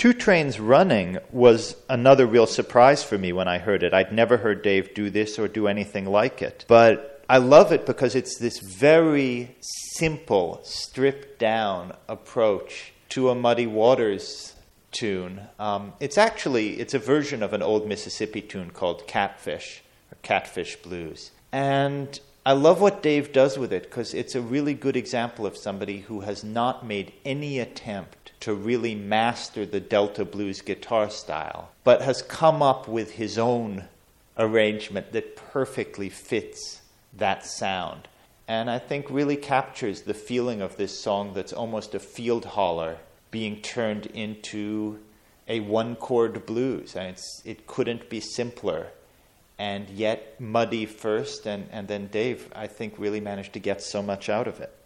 Two Trains Running was another real surprise for me when I heard it. I'd never heard Dave do this or do anything like it. But I love it because it's this very simple, stripped-down approach to a Muddy Waters tune. It's a version of an old Mississippi tune called Catfish, or Catfish Blues. And I love what Dave does with it because it's a really good example of somebody who has not made any attempt to really master the Delta blues guitar style, but has come up with his own arrangement that perfectly fits that sound. And I think really captures the feeling of this song that's almost a field holler being turned into a one-chord blues. And it couldn't be simpler. And yet Muddy first, and then Dave, I think, really managed to get so much out of it.